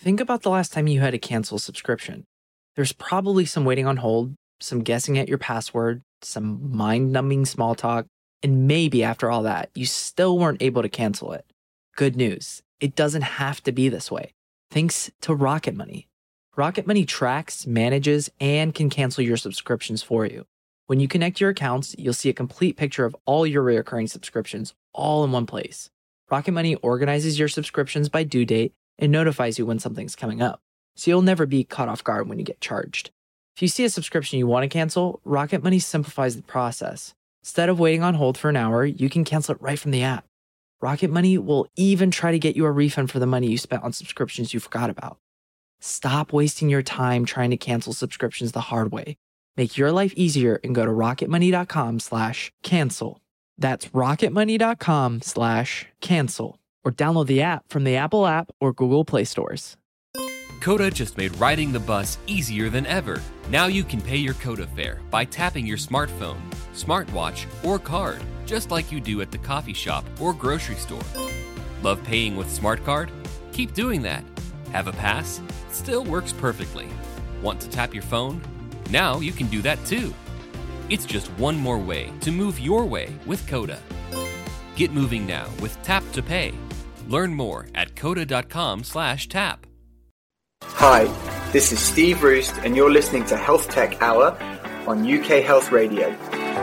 Think about the last time you had to cancel a subscription. There's probably some waiting on hold, some guessing at your password, some mind-numbing small talk, and maybe after all that, you still weren't able to cancel it. Good news, it doesn't have to be this way. Thanks to Rocket Money. Rocket Money tracks, manages, and can cancel your subscriptions for you. When you connect your accounts, you'll see a complete picture of all your recurring subscriptions all in one place. Rocket Money organizes your subscriptions by due date and notifies you when something's coming up, so you'll never be caught off guard when you get charged. If you see a subscription you want to cancel, Rocket Money simplifies the process. Instead of waiting on hold for an hour, you can cancel it right from the app. Rocket Money will even try to get you a refund for the money you spent on subscriptions you forgot about. Stop wasting your time trying to cancel subscriptions the hard way. Make your life easier and go to rocketmoney.com/cancel. That's rocketmoney.com/cancel. Or download the app from the Apple app or Google Play stores. Coda just made riding the bus easier than ever. Now you can pay your Coda fare by tapping your smartphone, smartwatch, or card, just like you do at the coffee shop or grocery store. Love paying with SmartCard? Keep doing that. Have a pass? Still works perfectly. Want to tap your phone? Now you can do that too. It's just one more way to move your way with Coda. Get moving now with Tap to Pay. Learn more at coda.com/tap. Hi, this is Steve Roost, and you're listening to Health Tech Hour on UK Health Radio.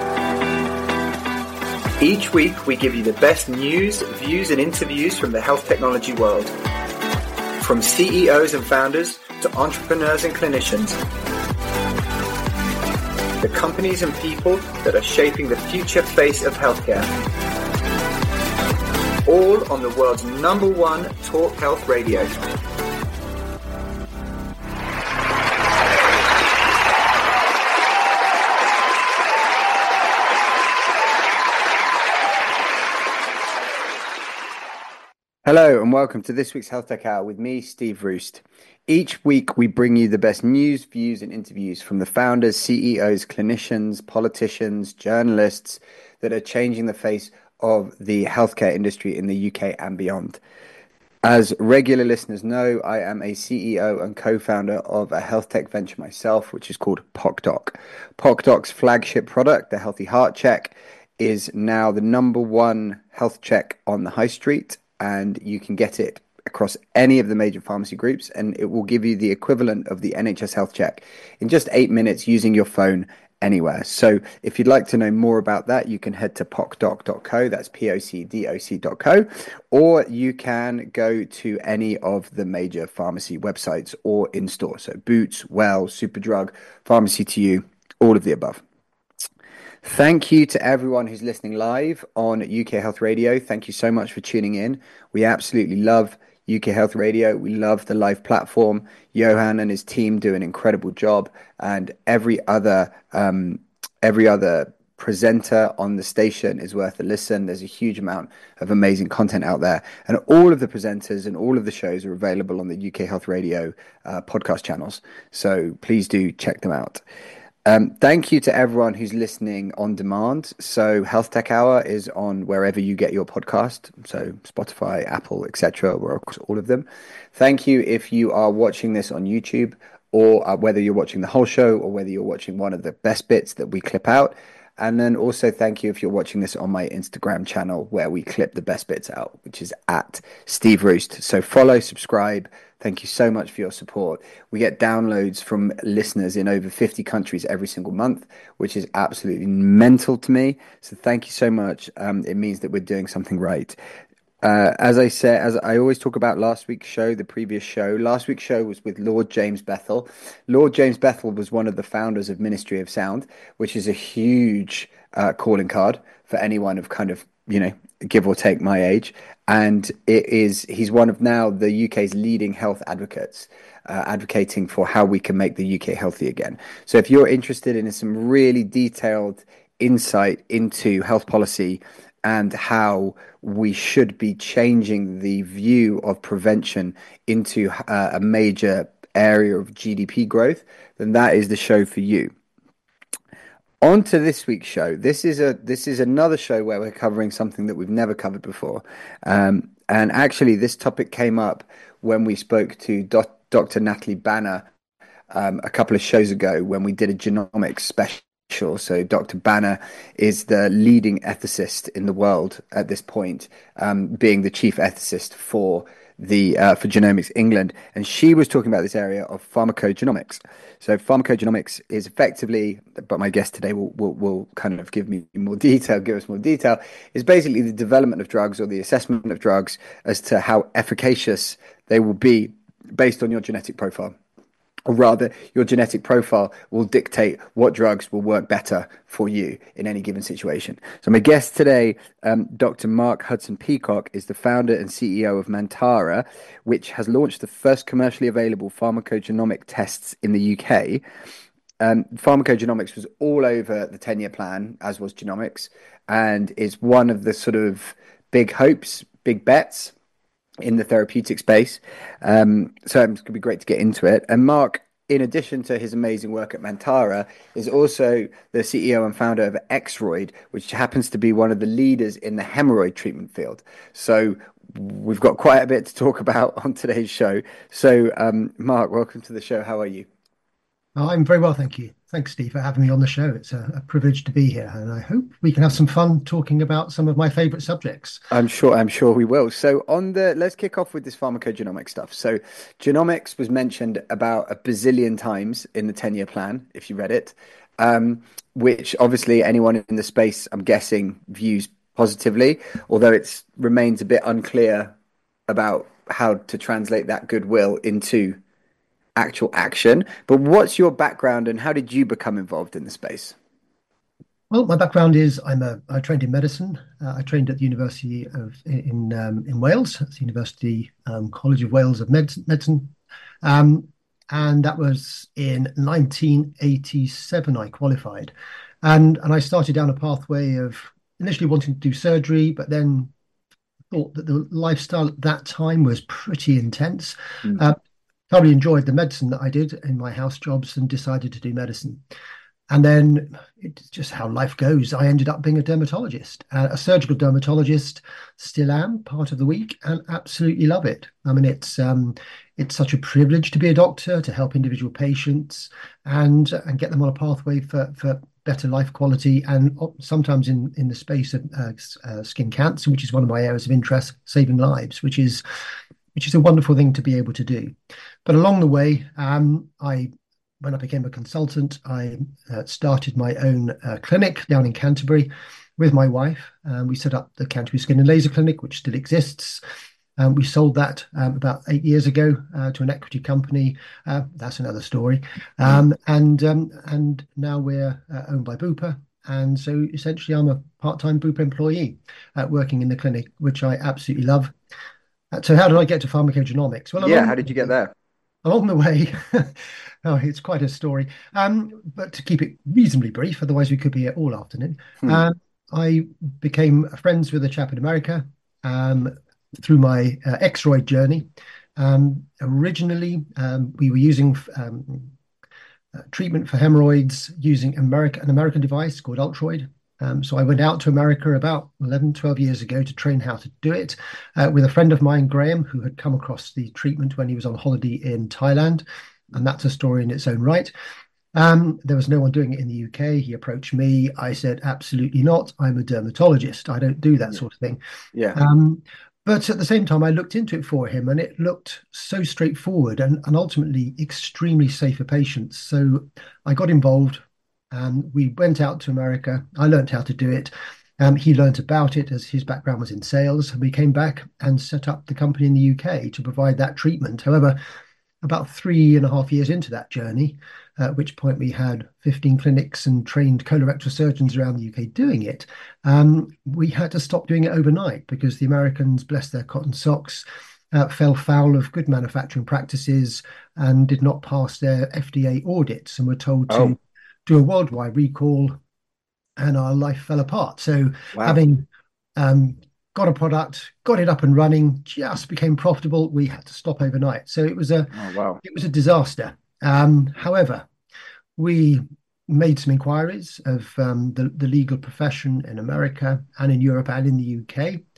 Each week, we give you the best news, views, and interviews from the health technology world. From CEOs and founders to entrepreneurs and clinicians. The companies and people that are shaping the future face of healthcare. All on the world's #1 talk health radio. Hello and welcome to this week's Health Tech Hour with me, Steve Roost. Each week we bring you the best news, views and interviews from the founders, CEOs, clinicians, politicians, journalists that are changing the face of the healthcare industry in the UK and beyond. As regular listeners know, I am a CEO and co-founder of a health tech venture myself, which is called PocDoc. PocDoc's flagship product, the Healthy Heart Check, is now the #1 health check on the high street, and you can get it across any of the major pharmacy groups, and it will give you the equivalent of the NHS health check in just 8 minutes using your phone anywhere. So if you'd like to know more about that, you can head to pocdoc.co, that's POCDOC.co, or you can go to any of the major pharmacy websites or in-store. So Boots, Well, Superdrug, Pharmacy to You, all of the above. Thank you to everyone who's listening live on UK Health Radio. Thank you so much for tuning in. We absolutely love UK Health Radio. We love the live platform. Johan and his team do an incredible job, and every other presenter on the station is worth a listen. There's a huge amount of amazing content out there, and all of the presenters and all of the shows are available on the UK Health Radio podcast channels. So please do check them out. Thank you to everyone who's listening on demand. So Health Tech Hour is on wherever you get your podcast, so Spotify, Apple, etc. We're across all of them. Thank you if you are watching this on YouTube, or whether you're watching the whole show or whether you're watching one of the best bits that we clip out. And then also thank you if you're watching this on my Instagram channel, where we clip the best bits out, which is at Steve Roost. So follow, subscribe. Thank you so much for your support. We get downloads from listeners in over 50 countries every single month, which is absolutely mental to me. So thank you so much. It means that we're doing something right. As I always talk about last week's show, last week's show was with Lord James Bethel. Lord James Bethel was one of the founders of Ministry of Sound, which is a huge calling card for anyone of kind of, give or take my age. And he's one of now the UK's leading health advocates, advocating for how we can make the UK healthy again. So if you're interested in some really detailed insight into health policy and how we should be changing the view of prevention into a major area of GDP growth, then that is the show for you. On to this week's show. This is another show where we're covering something that we've never covered before. And actually, this topic came up when we spoke to Dr. Natalie Banner a couple of shows ago when we did a genomics special. So Dr. Banner is the leading ethicist in the world at this point, being the chief ethicist for the for Genomics England, and she was talking about this area of pharmacogenomics. So pharmacogenomics is effectively, but my guest today will kind of give us more detail, is basically the development of drugs or the assessment of drugs as to how efficacious they will be based on your genetic profile. Or rather, your genetic profile will dictate what drugs will work better for you in any given situation. So my guest today, Dr. Mark Hudson-Peacock, is the founder and CEO of Mantara, which has launched the first commercially available pharmacogenomic tests in the UK. Pharmacogenomics was all over the 10-year plan, as was genomics, and is one of the sort of big hopes, big bets in the therapeutic space. So it's going to be great to get into it. And Mark, in addition to his amazing work at Mantara, is also the CEO and founder of Xroid, which happens to be one of the leaders in the hemorrhoid treatment field. So we've got quite a bit to talk about on today's show. So Mark, welcome to the show. How are you? I'm very well, thank you. Thanks, Steve, for having me on the show. It's a privilege to be here, and I hope we can have some fun talking about some of my favorite subjects. I'm sure we will. So let's kick off with this pharmacogenomic stuff. So genomics was mentioned about a bazillion times in the 10-year plan, if you read it, which obviously anyone in the space, I'm guessing, views positively, although it remains a bit unclear about how to translate that goodwill into actual action. But what's your background and how did you become involved in the space? Well, my background is I trained in medicine. I trained at the University in Wales, that's the University College of Wales of Medicine, and that was in 1987. I qualified, and I started down a pathway of initially wanting to do surgery, but then thought that the lifestyle at that time was pretty intense. Thoroughly enjoyed the medicine that I did in my house jobs and decided to do medicine. And then it's just how life goes. I ended up being a dermatologist, a surgical dermatologist, still am part of the week, and absolutely love it. I mean, it's such a privilege to be a doctor, to help individual patients and get them on a pathway for better life quality, and sometimes in the space of skin cancer, which is one of my areas of interest, saving lives, which is a wonderful thing to be able to do. But along the way, when I became a consultant, I started my own clinic down in Canterbury with my wife. We set up the Canterbury Skin and Laser Clinic, which still exists. We sold that about 8 years ago to an equity company. That's another story. And now we're owned by Bupa. And so essentially, I'm a part-time Bupa employee working in the clinic, which I absolutely love. So how did I get to pharmacogenomics? Well, how did you get there? Along the way, it's quite a story. But to keep it reasonably brief, otherwise we could be here all afternoon. I became friends with a chap in America through my Xroid journey. Originally, we were using treatment for hemorrhoids using an American device called Ultroid. So I went out to America about 11, 12 years ago to train how to do it with a friend of mine, Graham, who had come across the treatment when he was on holiday in Thailand. And that's a story in its own right. There was no one doing it in the UK. He approached me. I said, absolutely not. I'm a dermatologist. I don't do that sort of thing. But at the same time, I looked into it for him, and it looked so straightforward and ultimately extremely safe for patients. So I got involved. We went out to America. I learned how to do it. He learned about it as his background was in sales. We came back and set up the company in the UK to provide that treatment. However, about 3.5 years into that journey, at which point we had 15 clinics and trained colorectal surgeons around the UK doing it, we had to stop doing it overnight because the Americans, bless their cotton socks, fell foul of good manufacturing practices and did not pass their FDA audits and were told to do a worldwide recall, and our life fell apart. So having got a product, got it up and running, just became profitable, we had to stop overnight. So it was a disaster. However, we made some inquiries of the legal profession in America and in Europe and in the UK.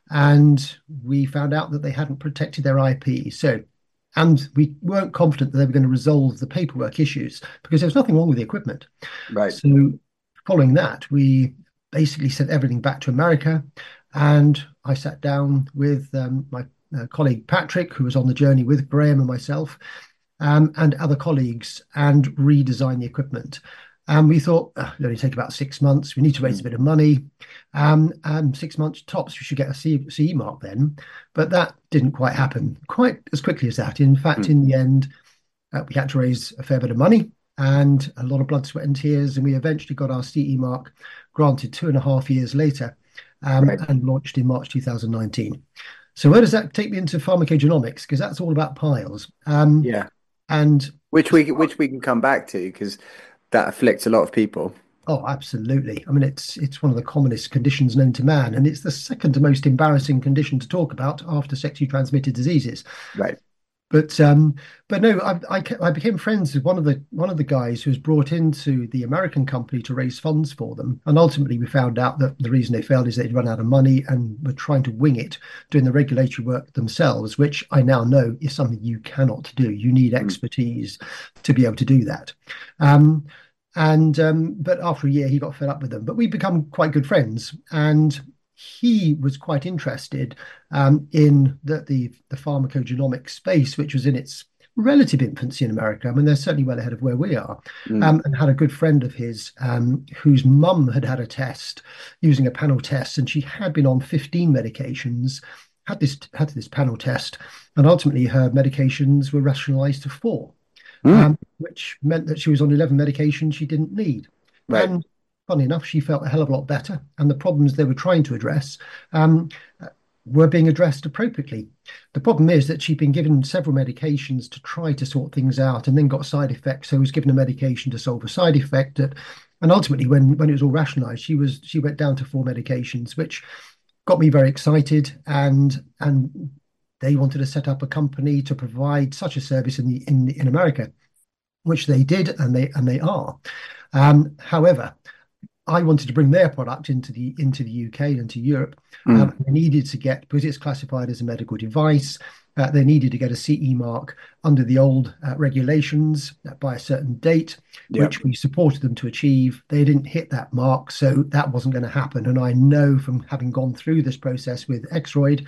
and we found out that they hadn't protected their IP. And we weren't confident that they were going to resolve the paperwork issues because there was nothing wrong with the equipment. Right. So following that, we basically sent everything back to America, and I sat down with my colleague Patrick, who was on the journey with Graham and myself, and other colleagues, and redesigned the equipment. And we thought, it'll only take about 6 months. We need to raise a bit of money. 6 months tops, we should get a CE mark then. But that didn't quite happen quite as quickly as that. In fact, in the end, we had to raise a fair bit of money and a lot of blood, sweat, and tears. And we eventually got our CE mark granted 2.5 years later, and launched in March 2019. So where does that take me into pharmacogenomics? Because that's all about piles. And which we can come back to, because that afflicts a lot of people. Oh, absolutely. I mean, it's one of the commonest conditions known to man, and it's the second most embarrassing condition to talk about after sexually transmitted diseases. Right. But no, I became friends with one of the guys who was brought into the American company to raise funds for them, and ultimately we found out that the reason they failed is they'd run out of money and were trying to wing it, doing the regulatory work themselves, which I now know is something you cannot do. You need expertise to be able to do that. But after a year, he got fed up with them. But we've become quite good friends, and he was quite interested in the pharmacogenomic space, which was in its relative infancy in America. I mean, they're certainly well ahead of where we are. And had a good friend of his whose mum had a test using a panel test, and she had been on 15 medications, had this panel test, and ultimately her medications were rationalized to 4. Which meant that she was on 11 medications she didn't need. Right. And funny enough, she felt a hell of a lot better, and the problems they were trying to address were being addressed appropriately. The problem is that she'd been given several medications to try to sort things out, and then got side effects. So was given a medication to solve a side effect. And ultimately, when it was all rationalized, she went down to 4 medications, which got me very excited. And they wanted to set up a company to provide such a service in America, which they did, and they are. However, I wanted to bring their product into the UK and to Europe. They needed to get, because it's classified as a medical device, they needed to get a CE mark under the old regulations by a certain date, which we supported them to achieve. They didn't hit that mark, so that wasn't going to happen. And I know from having gone through this process with Xroid,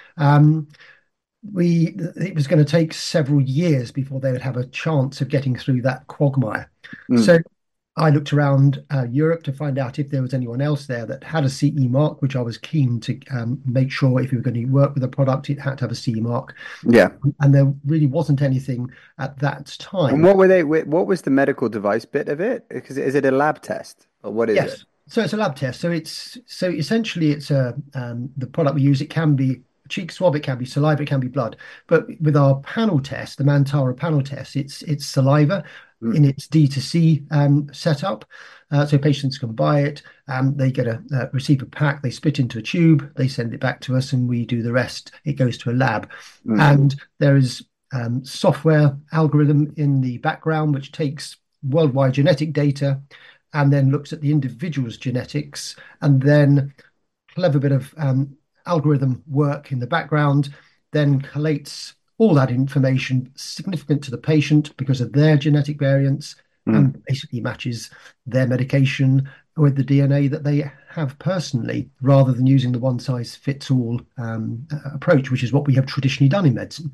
it was going to take several years before they would have a chance of getting through that quagmire. So I looked around Europe to find out if there was anyone else there that had a CE mark, which I was keen to make sure if we were going to work with a product, it had to have a CE mark. Yeah. And there really wasn't anything at that time. And what was the medical device bit of it? Because is it a lab test, or what is it? So it's a lab test. So essentially it's the product we use. It can be cheek swab, it can be saliva, it can be blood. But with our panel test, the Mantara panel test, it's saliva in its D2C setup. So patients can buy it, they get a receiver pack, they spit into a tube, they send it back to us, and we do the rest. It goes to a lab. And there is software algorithm in the background which takes worldwide genetic data and then looks at the individual's genetics, and then clever bit of algorithm work in the background then collates all that information significant to the patient because of their genetic variants, and basically matches their medication with the DNA that they have personally, rather than using the one-size-fits-all approach, which is what we have traditionally done in medicine.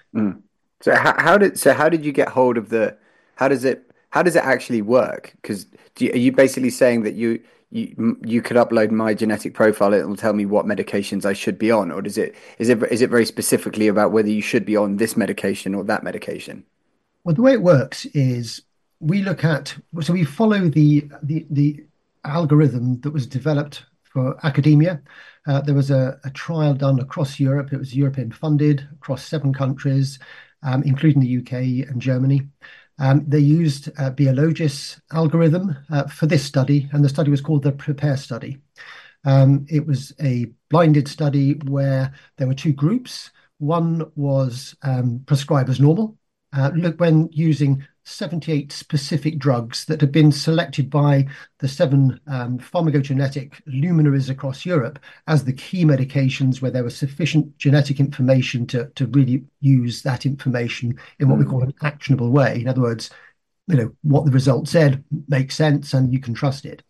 So how did you get hold of how does it actually work? Because are you basically saying that you could upload my genetic profile, it will tell me what medications I should be on, or is it very specifically about whether you should be on this medication or that medication? Well, the way it works is we follow the algorithm that was developed for academia. There was a trial done across Europe. It was European funded across 7 countries, including the UK and Germany. They used Biologis algorithm for this study, and the study was called the PREPARE study. It was a blinded study where there were 2 groups. One was prescribed as normal. Look, when using 78 specific drugs that have been selected by the 7 pharmacogenetic luminaries across Europe as the key medications where there was sufficient genetic information to really use that information in what we call an actionable way. In other words, what the result said makes sense and you can trust it.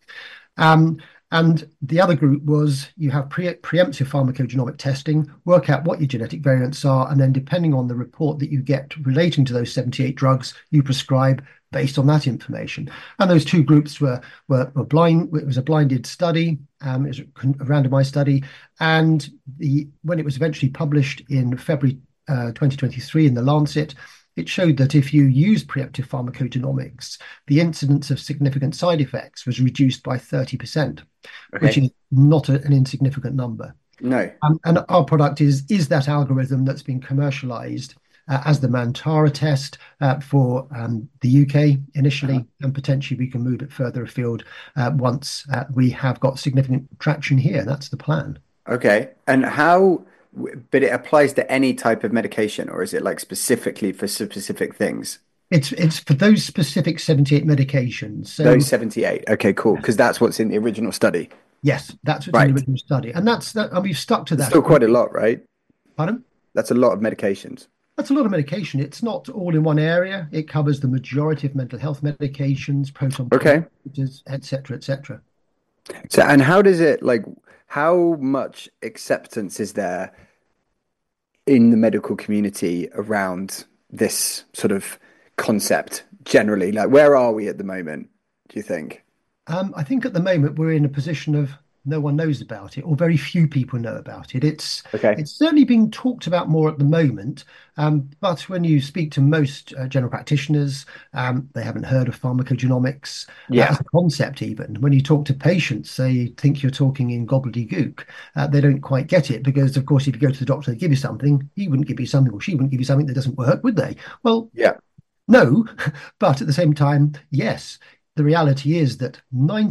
And the other group was you have preemptive pharmacogenomic testing, work out what your genetic variants are, and then depending on the report that you get relating to those 78 drugs, you prescribe based on that information. And those two groups were blind. It was a blinded study. It was a randomized study. And when it was eventually published in February 2023 in The Lancet, it showed that if you use preemptive pharmacogenomics, the incidence of significant side effects was reduced by 30%, which is not an insignificant number. No. And our product is that algorithm that's been commercialized as the Mantara test for the UK initially, and potentially we can move it further afield once we have got significant traction here. That's the plan. Okay. And how... But it applies to any type of medication, or is it like specifically for specific things? It's for those specific 78 medications. So, those 78. Okay, cool. Because that's what's in the original study. Yes, that's what's in the original study. And and we've stuck to that. It's still quite a lot, right? Pardon? That's a lot of medications. That's a lot of medication. It's not all in one area. It covers the majority of mental health medications, proton inhibitors, et cetera, et cetera. So, and how does it, like, how much acceptance is there in the medical community around this sort of concept generally? Like, where are we at the moment, do you think? I think at the moment we're in a position of no one knows about it, or very few people know about it. It's certainly being talked about more at the moment, but when you speak to most general practitioners, they haven't heard of pharmacogenomics as a concept even. When you talk to patients, they think you're talking in gobbledygook. They don't quite get it because, of course, if you go to the doctor, they give you something, he wouldn't give you something, or she wouldn't give you something that doesn't work, would they? Well, no, but at the same time, yes. The reality is that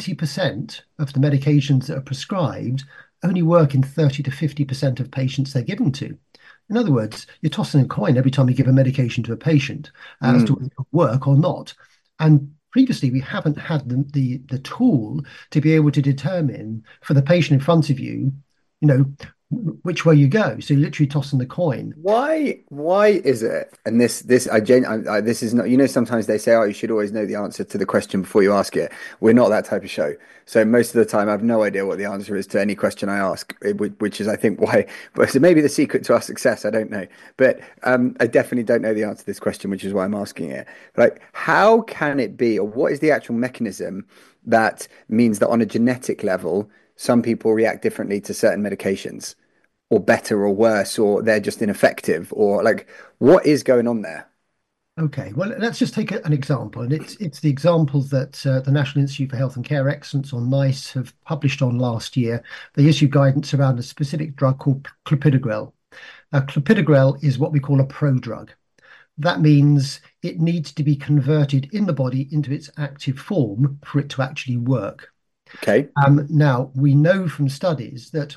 90% of the medications that are prescribed only work in 30 to 50% of patients they're given to. In other words, you're tossing a coin every time you give a medication to a patient as to whether it will work or not. And previously, we haven't had the tool to be able to determine for the patient in front of you, which way you go. So you're literally tossing the coin. Why is it? And this is not, sometimes they say, oh, you should always know the answer to the question before you ask it. We're not that type of show. So most of the time I have no idea what the answer is to any question I ask, which is, I think, why, but so maybe the secret to our success, I don't know. But I definitely don't know the answer to this question, which is why I'm asking it. Like, how can it be, or what is the actual mechanism that means that on a genetic level, some people react differently to certain medications, or better or worse, or they're just ineffective, or like, what is going on there? Okay, well, let's just take an example. And it's the example that the National Institute for Health and Care Excellence, or NICE, have published on last year. They issued guidance around a specific drug called clopidogrel. Clopidogrel is what we call a prodrug. That means it needs to be converted in the body into its active form for it to actually work. Okay. Now, we know from studies that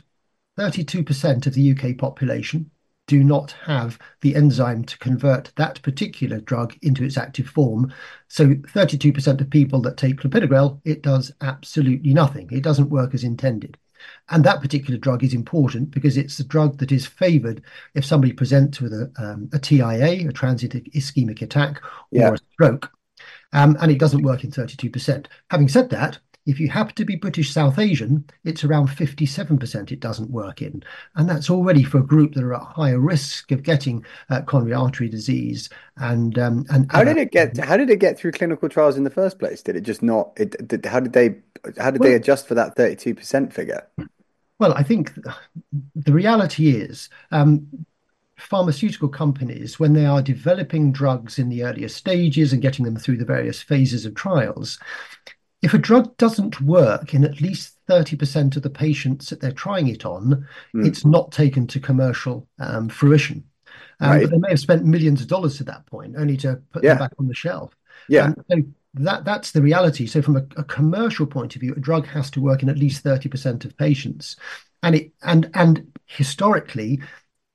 32% of the UK population do not have the enzyme to convert that particular drug into its active form. So 32% of people that take clopidogrel, it does absolutely nothing. It doesn't work as intended. And that particular drug is important because it's the drug that is favoured if somebody presents with a TIA, a transient ischemic attack, or a stroke. And it doesn't work in 32%. Having said that, if you happen to be British South Asian, it's around 57% it doesn't work in. And that's already for a group that are at higher risk of getting coronary artery disease. And how did it get through clinical trials in the first place? Did it just not? How did they adjust for that 32% figure? Well, I think the reality is pharmaceutical companies, when they are developing drugs in the earlier stages and getting them through the various phases of trials, if a drug doesn't work in at least 30% of the patients that they're trying it on, it's not taken to commercial fruition. But they may have spent millions of dollars to that point, only to put them back on the shelf. So that's the reality. So from a commercial point of view, a drug has to work in at least 30% of patients. And historically,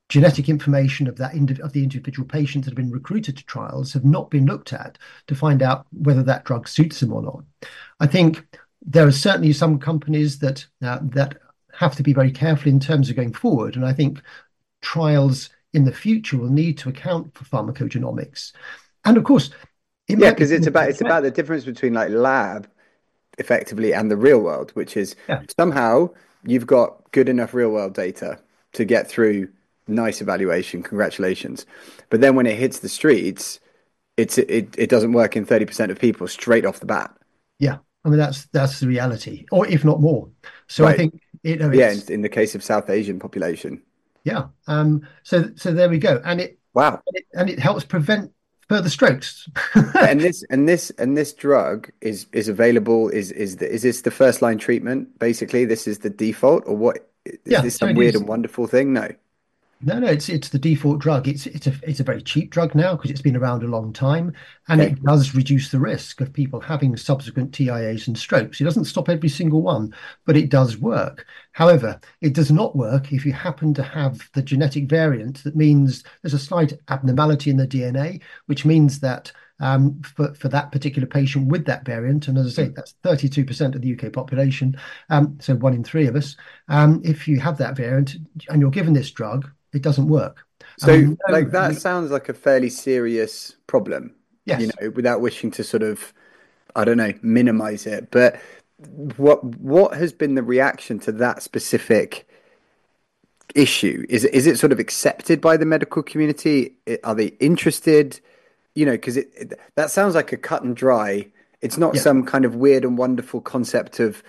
genetic information of of the individual patients that have been recruited to trials have not been looked at to find out whether that drug suits them or not. I think there are certainly some companies that have to be very careful in terms of going forward, and I think trials in the future will need to account for pharmacogenomics. And of course, because it's about the difference between like lab effectively and the real world, which is somehow you've got good enough real world data to get through nice evaluation, congratulations. But then when it hits the streets, it doesn't work in 30% of people straight off the bat. Yeah, I mean that's the reality, or if not more. So right. I think in the case of South Asian population. Yeah. So there we go, and it helps prevent further strokes. and this drug is available. Is this the first line treatment? Basically, this is the default, or what? Is this some weird and wonderful thing? No. No, it's the default drug. It's a very cheap drug now because it's been around a long time, and it does reduce the risk of people having subsequent TIAs and strokes. It doesn't stop every single one, but it does work. However, it does not work if you happen to have the genetic variant. That means there's a slight abnormality in the DNA, which means that for that particular patient with that variant, and as I say, that's 32% of the UK population, so 1 in 3 of us. If you have that variant and you're given this drug, it doesn't work. So that sounds like a fairly serious problem, yes. Without wishing to sort of, I don't know, minimize it. But what has been the reaction to that specific issue? Is it sort of accepted by the medical community? Are they interested? Because that sounds like a cut and dry. It's not some kind of weird and wonderful concept of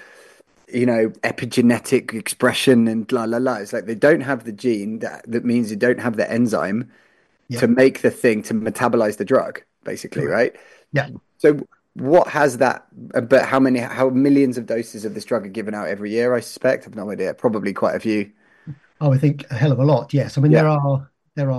epigenetic expression and la la la. It's like they don't have the gene that means you don't have the enzyme to make the thing to metabolize the drug, basically, right? Yeah. So what has that? But how millions of doses of this drug are given out every year? I suspect. I've no idea. Probably quite a few. Oh, I think a hell of a lot. Yes. I mean, there are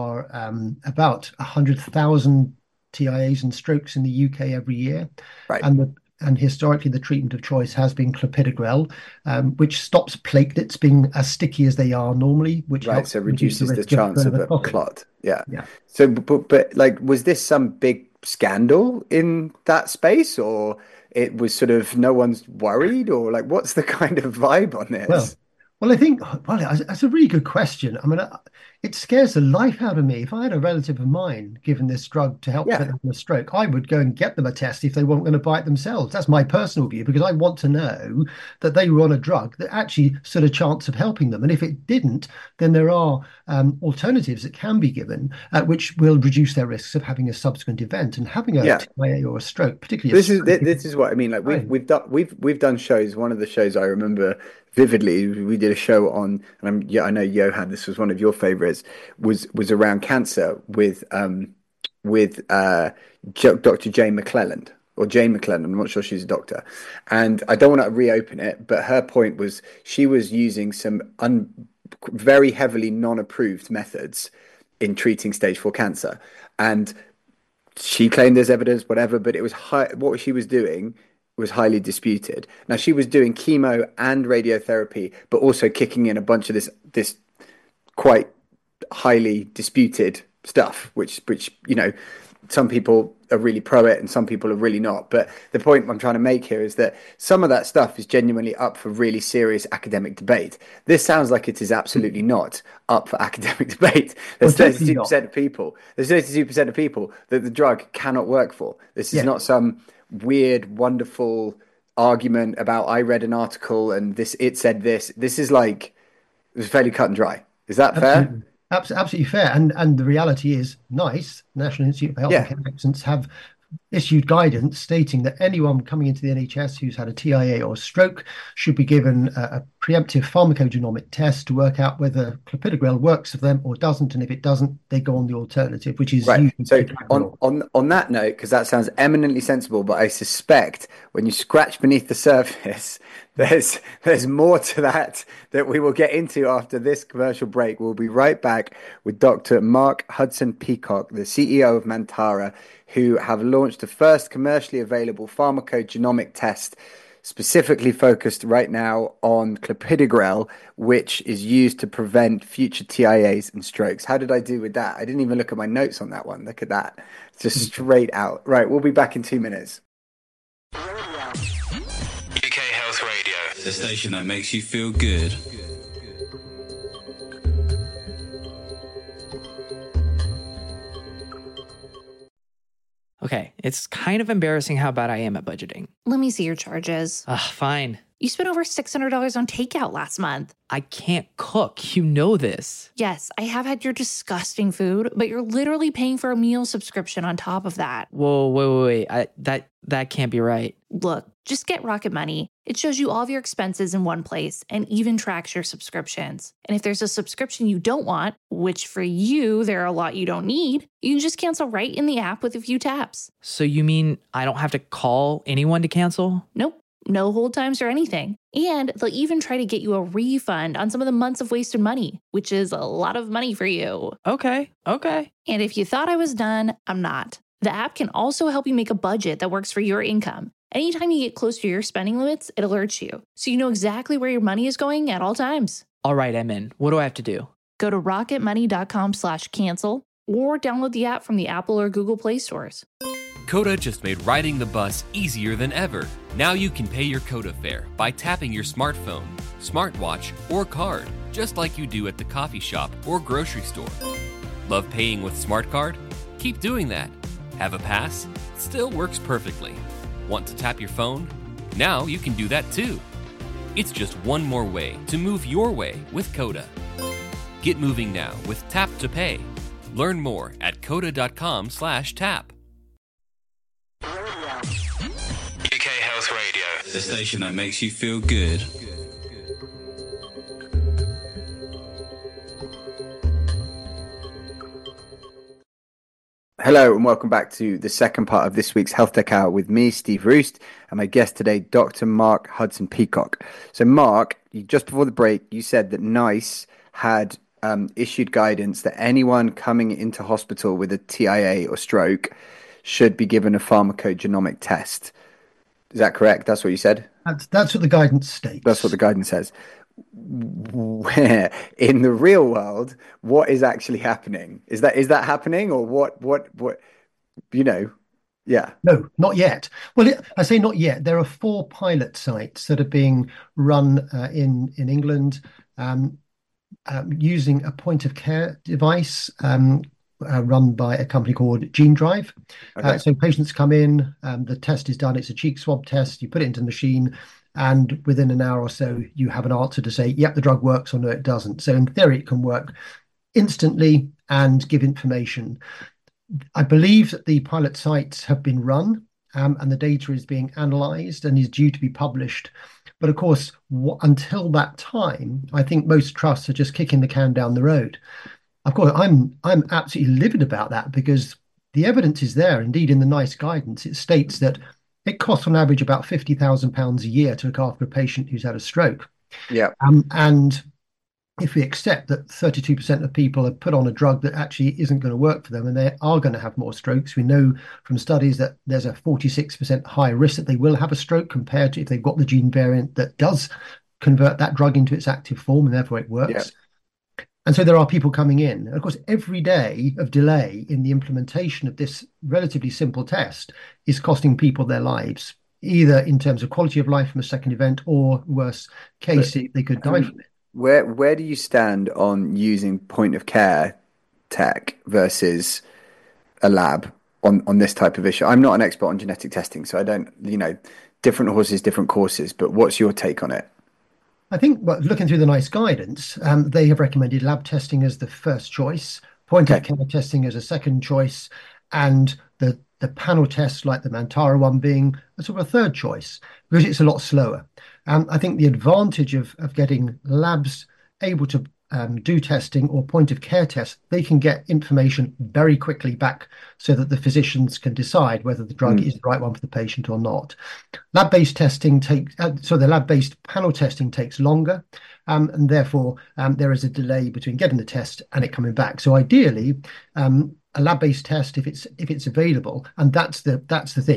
about 100,000 TIAs and strokes in the UK every year, right? And historically, the treatment of choice has been clopidogrel, which stops platelets being as sticky as they are normally, which helps reduces the chance of a clot. Yeah. So, but like, was this some big scandal in that space, or it was sort of no one's worried, or like, what's the kind of vibe on this? Well, I think that's a really good question. I mean, it scares the life out of me. If I had a relative of mine given this drug to help prevent them from a stroke, I would go and get them a test if they weren't going to buy it themselves. That's my personal view, because I want to know that they were on a drug that actually stood a chance of helping them. And if it didn't, then there are alternatives that can be given, which will reduce their risks of having a subsequent event and having a TIA or a stroke, particularly. This is what I mean. Like we've done shows. One of the shows I remember vividly, we did a show on, and I know Johan, this was one of your favorites, was around cancer with Dr. Jane McClelland, or Jane McClelland. I'm not sure she's a doctor, and I don't want to reopen it, but her point was she was using some very heavily non-approved methods in treating stage 4 cancer, and she claimed there's evidence, whatever, but it was what she was doing was highly disputed. Now, she was doing chemo and radiotherapy, but also kicking in a bunch of this quite highly disputed stuff, which some people are really pro it and some people are really not. But the point I'm trying to make here is that some of that stuff is genuinely up for really serious academic debate. This sounds like it is absolutely not up for academic debate. There's 32% of people. There's 32% of people that the drug cannot work for. This is not some weird, wonderful argument about I read an article and it said this. This is like, it was fairly cut and dry. Is that fair? Absolutely fair. And the reality is, NICE, National Institute for Health and Care Excellence, have issued guidance stating that anyone coming into the NHS who's had a TIA or stroke should be given a preemptive pharmacogenomic test to work out whether clopidogrel works for them or doesn't, and if it doesn't, they go on the alternative, which is right. So on that note, because that sounds eminently sensible, but I suspect when you scratch beneath the surface, there's more to that we will get into after this commercial break. We'll be right back with Dr. Mark Hudson-Peacock, the CEO of Mantara, who have launched the first commercially available pharmacogenomic test specifically focused right now on clopidogrel, which is used to prevent future TIAs and strokes. How did I do with that? I didn't even look at my notes on that one. Look at that. Just straight out. Right, we'll be back in 2 minutes. UK Health Radio, the station that makes you feel good. Okay, it's kind of embarrassing how bad I am at budgeting. Let me see your charges. Fine. You spent over $600 on takeout last month. I can't cook. You know this. Yes, I have had your disgusting food, but you're literally paying for a meal subscription on top of that. Whoa, wait. That can't be right. Look, just get Rocket Money. It shows you all of your expenses in one place and even tracks your subscriptions. And if there's a subscription you don't want, which for you, there are a lot you don't need, you can just cancel right in the app with a few taps. So you mean I don't have to call anyone to cancel? Nope. No hold times or anything. And they'll even try to get you a refund on some of the months of wasted money, which is a lot of money for you. Okay. And if you thought I was done, I'm not. The app can also help you make a budget that works for your income. Anytime you get close to your spending limits, it alerts you, so you know exactly where your money is going at all times. All right, I'm in. What do I have to do? Go to rocketmoney.com/cancel or download the app from the Apple or Google Play stores. Coda just made riding the bus easier than ever. Now you can pay your Coda fare by tapping your smartphone, smartwatch, or card, just like you do at the coffee shop or grocery store. Love paying with SmartCard? Keep doing that. Have a pass? Still works perfectly. Want to tap your phone? Now you can do that too. It's just one more way to move your way with Coda. Get moving now with Tap to Pay. Learn more at coda.com/tap. UK Health Radio, the station that makes you feel good. Hello and welcome back to the second part of this week's Health Tech Hour with me, Steve Roost, and my guest today, Dr. Mark Hudson-Peacock. So Mark, just before the break, you said that NICE had issued guidance that anyone coming into hospital with a TIA or stroke should be given a pharmacogenomic test. Is that correct? That's what you said? That's what the guidance states. That's what the guidance says. Where in the real world, what is actually happening? Is that happening, or what yeah? No, not yet. Well, I say not yet. There are 4 pilot sites that are being run in England using a point of care device run by a company called GeneDrive. Okay. So patients come in, the test is done. It's a cheek swab test. You put it into the machine, and within an hour or so, you have an answer to say, yep, the drug works, or no, it doesn't. So in theory, it can work instantly and give information. I believe that the pilot sites have been run and the data is being analysed and is due to be published. But of course, until that time, I think most trusts are just kicking the can down the road. Of course, I'm absolutely livid about that, because the evidence is there. Indeed, in the NICE guidance, it states that it costs on average about £50,000 a year to look after a patient who's had a stroke. Yeah. And if we accept that 32% of people have put on a drug that actually isn't going to work for them, and they are going to have more strokes, we know from studies that there's a 46% higher risk that they will have a stroke compared to if they've got the gene variant that does convert that drug into its active form, and therefore it works. Yeah. And so there are people coming in. And of course, every day of delay in the implementation of this relatively simple test is costing people their lives, either in terms of quality of life from a second event, or worse case, they could die from it. Where do you stand on using point of care tech versus a lab on this type of issue? I'm not an expert on genetic testing, so I don't, different horses, different courses, but what's your take on it? I think, looking through the NICE guidance, they have recommended lab testing as the first choice, point of care testing as a second choice, and the panel tests like the Mantara one being a sort of a third choice, because it's a lot slower. I think the advantage of getting labs able to do testing or point of care tests, they can get information very quickly back so that the physicians can decide whether the drug is the right one for the patient or not. Lab-based testing the lab-based panel testing takes longer, and therefore there is a delay between getting the test and it coming back. So ideally, a lab-based test, if it's available, and that's the thing.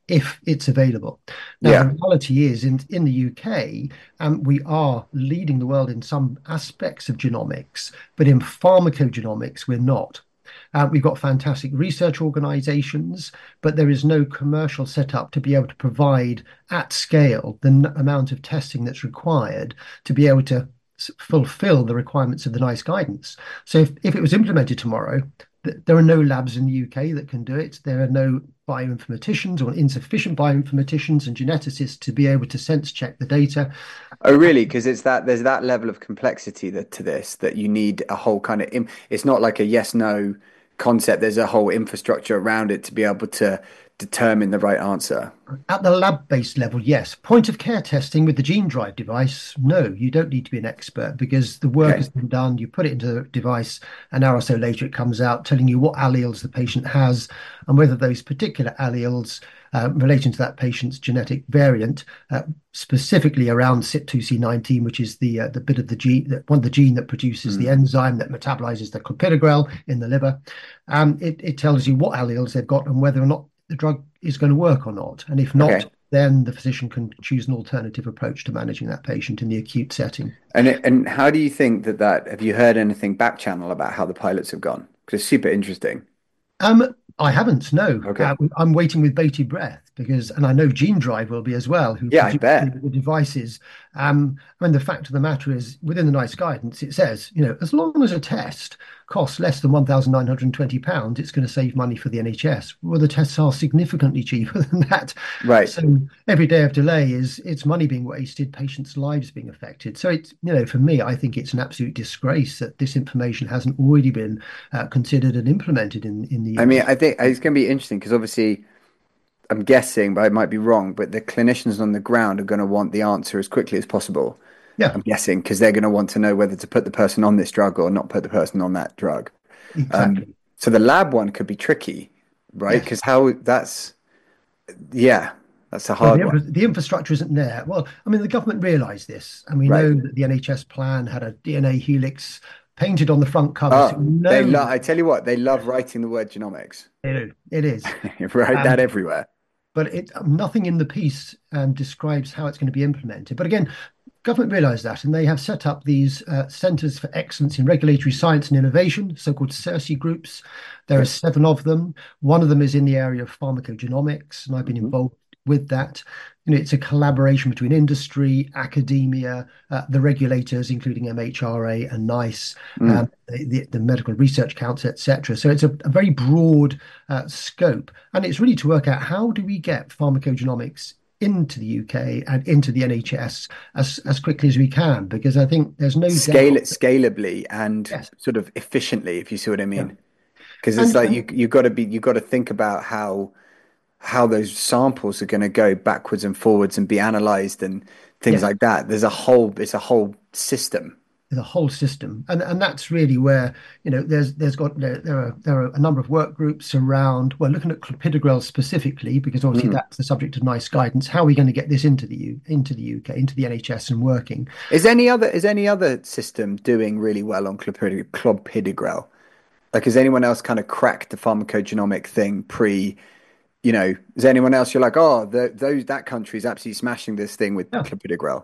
if it's available. Now, Yeah. the reality is in the UK, we are leading the world in some aspects of genomics, but in pharmacogenomics, we're not. We've got fantastic research organizations, but there is no commercial setup to be able to provide at scale the amount of testing that's required to be able to fulfill the requirements of the NICE guidance. So if it was implemented tomorrow, there are no labs in the UK that can do it. There are no bioinformaticians or insufficient bioinformaticians and geneticists to be able to sense check the data. Oh, really? Because there's that level of complexity to this that you need a whole kind of it's not like a yes no concept. There's a whole infrastructure around it to be able to determine the right answer. At the lab-based level, yes. Point of care testing with the GeneDrive device, no, you don't need to be an expert because the work has been done. You put it into the device, an hour or so later, it comes out telling you what alleles the patient has and whether those particular alleles relating to that patient's genetic variant, specifically around CYP2C19, which is the bit of the gene, one of the gene that produces the enzyme that metabolizes the clopidogrel in the liver. It tells you what alleles they've got and whether or not the drug is going to work or not. And if not, then the physician can choose an alternative approach to managing that patient in the acute setting. And how do you think that have you heard anything back channel about how the pilots have gone? Because it's super interesting. I haven't, no. Okay. I'm waiting with bated breath because, and I know GeneDrive will be as well, who I bet. the devices. When the fact of the matter is, within the NICE guidance, it says, as long as a test costs less than £1,920, it's going to save money for the NHS. Well, the tests are significantly cheaper than that. Right. So every day of delay it's money being wasted, patients' lives being affected. So it's, for me, I think it's an absolute disgrace that this information hasn't already been considered and implemented in the US. I mean, I think it's going to be interesting because obviously I'm guessing, but I might be wrong, but the clinicians on the ground are going to want the answer as quickly as possible. Yeah. I'm guessing because they're going to want to know whether to put the person on this drug or not put the person on that drug. Exactly. So the lab one could be tricky, right? Because that's a hard one. The infrastructure isn't there. Well, I mean, the government realised this, and we know that the NHS plan had a DNA helix painted on the front cover. I tell you what, they love writing the word genomics. It is. Write that everywhere. But nothing in the piece describes how it's going to be implemented. But again, government realised that, and they have set up these centres for excellence in regulatory science and innovation, so-called CERSI groups. There are 7 of them. One of them is in the area of pharmacogenomics, and I've been involved with that. It's a collaboration between industry, academia, the regulators, including MHRA and NICE, the Medical Research Council, etc. So it's a very broad scope, and it's really to work out how do we get pharmacogenomics into the UK and into the NHS as quickly as we can, because I think there's no scale it scalably and sort of efficiently, if you see what I mean. Because it's you've got to think about how those samples are going to go backwards and forwards and be analyzed and things like that. It's a whole system. There's a whole system, and that's really where there are a number of work groups around. We're looking at clopidogrel specifically because obviously that's the subject of NICE guidance. How are we going to get this into the UK, into the NHS and working? Is any other system doing really well on clopidogrel? Like, has anyone else kind of cracked the pharmacogenomic thing is anyone else you're like, that country is absolutely smashing this thing with clopidogrel?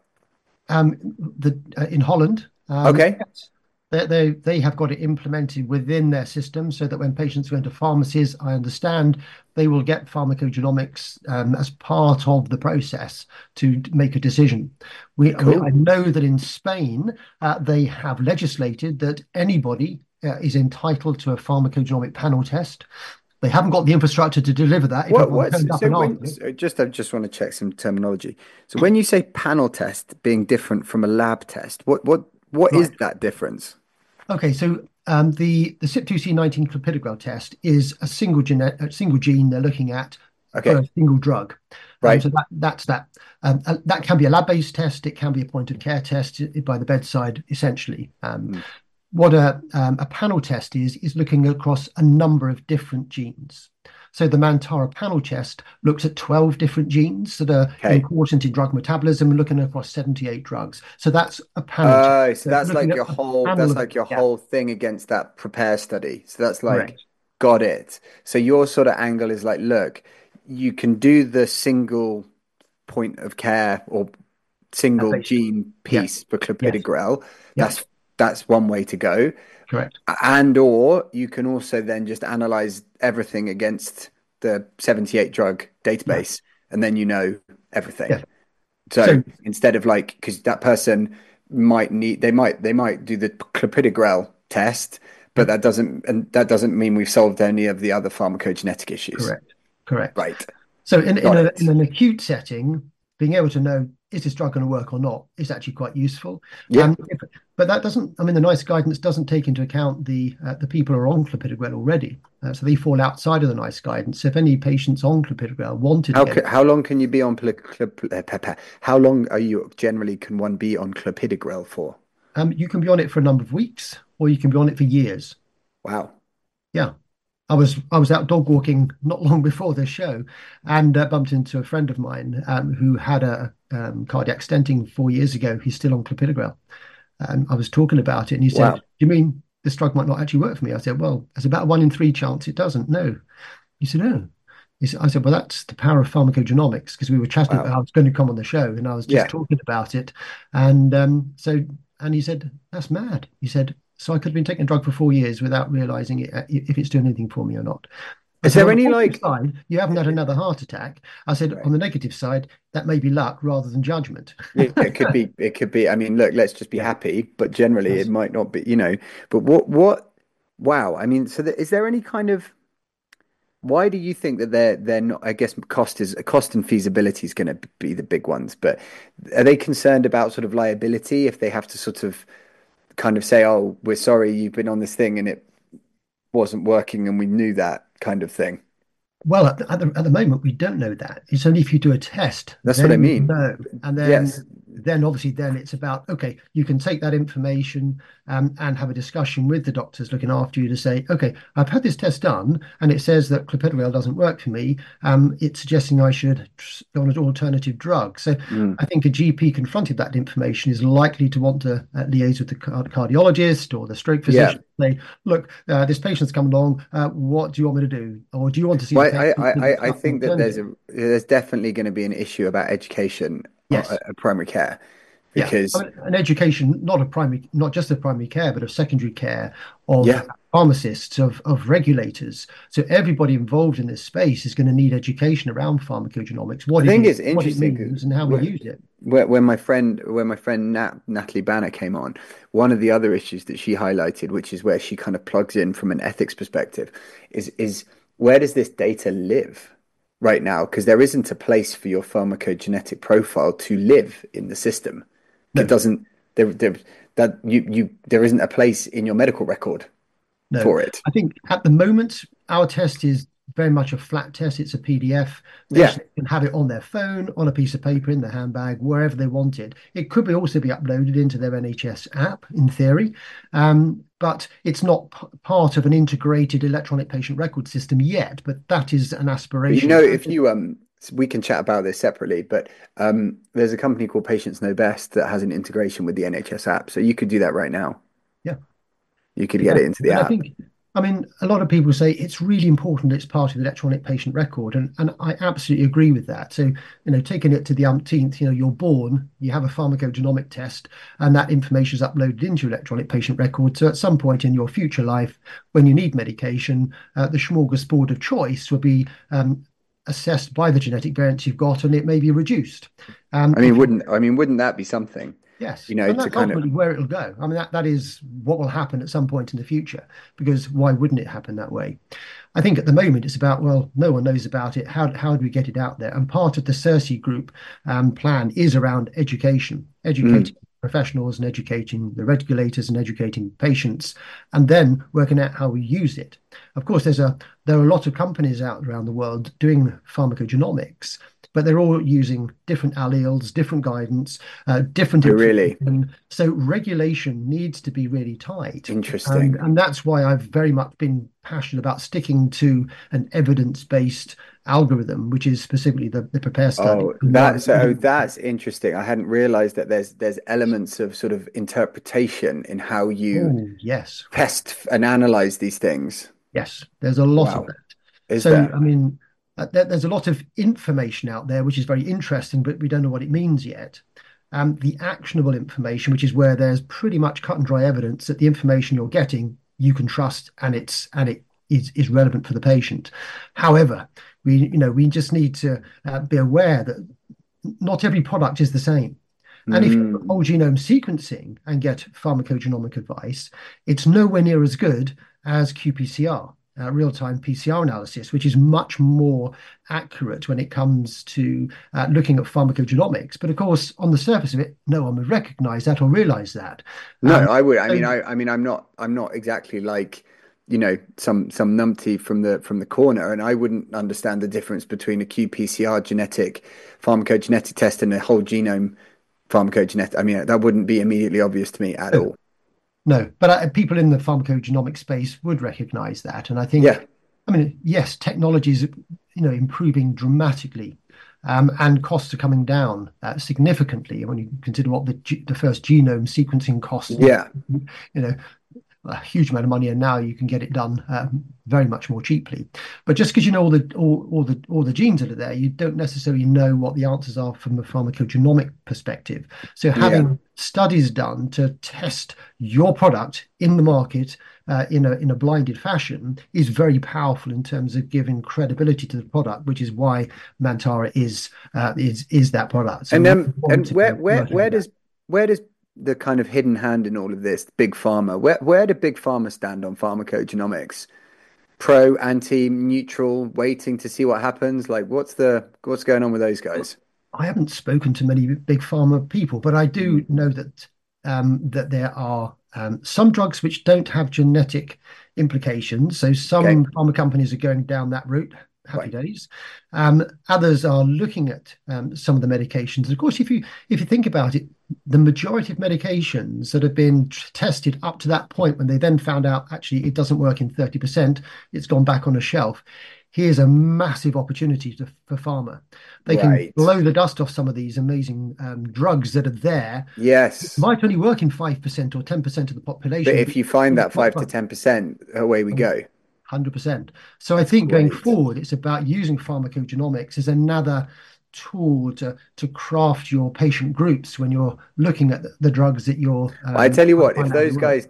In Holland. Okay. They have got it implemented within their system so that when patients go into pharmacies, I understand they will get pharmacogenomics as part of the process to make a decision. I know that in Spain, they have legislated that anybody is entitled to a pharmacogenomic panel test. They haven't got the infrastructure to deliver that. I just want to check some terminology. So when you say panel test being different from a lab test, what is that difference? Okay, so the CYP2C19 clopidogrel test is a single gene they're looking at for a single drug. Right. So that's that. That can be a lab-based test. It can be a point of care test by the bedside, essentially. What a panel test is looking across a number of different genes. So the Mantara panel test looks at 12 different genes that are important in drug metabolism, looking across 78 drugs. So that's a panel test. So that's like your whole thing against that PREPARE study. So that's like, got it. So your sort of angle is like, look, you can do the single point of care or single gene piece for clopidogrel. That's one way to go. Correct. And or you can also then just analyze everything against the 78 drug database, and then you know everything. Yeah. So instead of like, because that person might need, they might do the clopidogrel test, but that doesn't mean we've solved any of the other pharmacogenetic issues. Correct. Right. So in an acute setting, being able to know, is this drug going to work or not, is actually quite useful. Yeah. But that doesn't, I mean, the NICE guidance doesn't take into account the people who are on clopidogrel already. So they fall outside of the NICE guidance. So if any patients on clopidogrel wanted how long can you be on how long can one be on clopidogrel for? You can be on it for a number of weeks, or you can be on it for years. Wow. Yeah. I was out dog walking not long before this show, and bumped into a friend of mine who had a cardiac stenting 4 years ago. He's still on clopidogrel. I was talking about it, and he said, "Do you mean this drug might not actually work for me?" I said, "Well, there's about a 1 in 3 chance it doesn't." No. He said, "Oh." I said, "Well, that's the power of pharmacogenomics," because we were chatting about, I was going to come on the show, and I was just talking about it, and he said, "That's mad." He said, "So I could have been taking a drug for 4 years without realizing if it's doing anything for me or not." Is there any side, you haven't had another heart attack? I said, on the negative side, that may be luck rather than judgment. It could be. It could be. I mean, look, let's just be happy. But generally, it might not be. But what? Wow. I mean, so is there any kind of? Why do you think that they're not? I guess cost and feasibility is going to be the big ones. But are they concerned about sort of liability if they have to sort of kind of say, "Oh, we're sorry, you've been on this thing and it wasn't working, and we knew that," kind of thing? Well, at the moment, we don't know that. It's only if you do a test. That's what I mean. No, and then obviously it's about, okay, you can take that information and have a discussion with the doctors looking after you to say, okay, I've had this test done and it says that clopidogrel doesn't work for me. It's suggesting I should go on an alternative drug. So I think a GP confronted that information is likely to want to liaise with the cardiologist or the stroke physician. Say, look, this patient's come along. What do you want me to do? Or do you want to see? Well, I think that there's definitely going to be an issue about education at primary care, because an education, not just of primary care, but of secondary care, of pharmacists, of regulators. So everybody involved in this space is going to need education around pharmacogenomics. What it means and how we use it. When my friend Natalie Banner came on, one of the other issues that she highlighted, which is where she kind of plugs in from an ethics perspective, is where does this data live right now? Because there isn't a place for your pharmacogenetic profile to live in the system. No. It doesn't. There isn't a place in your medical record for it. I think at the moment our test is very much a flat test. It's a PDF. They can have it on their phone, on a piece of paper, in their handbag, wherever they want it. It could also be uploaded into their NHS app, in theory, but it's not part of an integrated electronic patient record system yet. But that is an aspiration. If you we can chat about this separately, but there's a company called Patients Know Best that has an integration with the NHS app, so you could do that right now. Yeah, you could get it into the app. I mean, a lot of people say it's really important it's part of the electronic patient record, and I absolutely agree with that. So, taking it to the umpteenth, you're born, you have a pharmacogenomic test, and that information is uploaded into your electronic patient record. So at some point in your future life, when you need medication, the smorgasbord of choice will be assessed by the genetic variants you've got, and it may be reduced. Wouldn't that be something? Yes, and that's ultimately where it'll go. I mean, that is what will happen at some point in the future, because why wouldn't it happen that way? I think at the moment it's about, well, no one knows about it. How do we get it out there? And part of the CERSI group plan is around educating professionals and educating the regulators and educating patients, and then working out how we use it. Of course, there are a lot of companies out around the world doing pharmacogenomics, but they're all using different alleles, different guidance, different information. So regulation needs to be really tight. Interesting. And that's why I've very much been passionate about sticking to an evidence-based algorithm, which is specifically the PREPARE study. That's interesting. I hadn't realized that there's elements of sort of interpretation in how you test and analyze these things. Yes, there's a lot of that. I mean, there's a lot of information out there, which is very interesting, but we don't know what it means yet. The actionable information, which is where there's pretty much cut and dry evidence that the information you're getting, you can trust, and it is relevant for the patient. However, we just need to be aware that not every product is the same. And if you do whole genome sequencing and get pharmacogenomic advice, it's nowhere near as good as qPCR, real-time PCR analysis, which is much more accurate when it comes to looking at pharmacogenomics. But of course, on the surface of it, no one would recognize that or realize that. No, I would. I mean, I'm not exactly like, some numpty from the corner, and I wouldn't understand the difference between a qPCR genetic pharmacogenetic test and a whole genome pharmacogenetic. I mean, that wouldn't be immediately obvious to me at all. No, but people in the pharmacogenomic space would recognize that. And I think, I mean, yes, technology is, improving dramatically, and costs are coming down significantly when you consider what the first genome sequencing costs. Yeah. A huge amount of money, and now you can get it done very much more cheaply. But just because you know all the genes that are there, you don't necessarily know what the answers are from a pharmacogenomic perspective. So having studies done to test your product in the market in a blinded fashion is very powerful in terms of giving credibility to the product, which is why Mantara is that product. So and where does the kind of hidden hand in all of this, big pharma, where do big pharma stand on pharmacogenomics? Pro, anti, neutral, waiting to see what happens? Like, what's going on with those guys? I haven't spoken to many big pharma people, but I do know that that there are some drugs which don't have genetic implications. So some pharma companies are going down that route. Happy days. Others are looking at some of the medications. And of course, if you think about it, the majority of medications that have been tested up to that point, when they then found out actually it doesn't work in 30%, it's gone back on a shelf. Here's a massive opportunity for pharma. They can blow the dust off some of these amazing drugs that are there. Yes. It might only work in 5% or 10% of the population. But if you find that 5 to 10%, away we go. 100%. So I think going forward, it's about using pharmacogenomics as another tool to craft your patient groups when you're looking at the drugs that you're. I tell you what, if those guys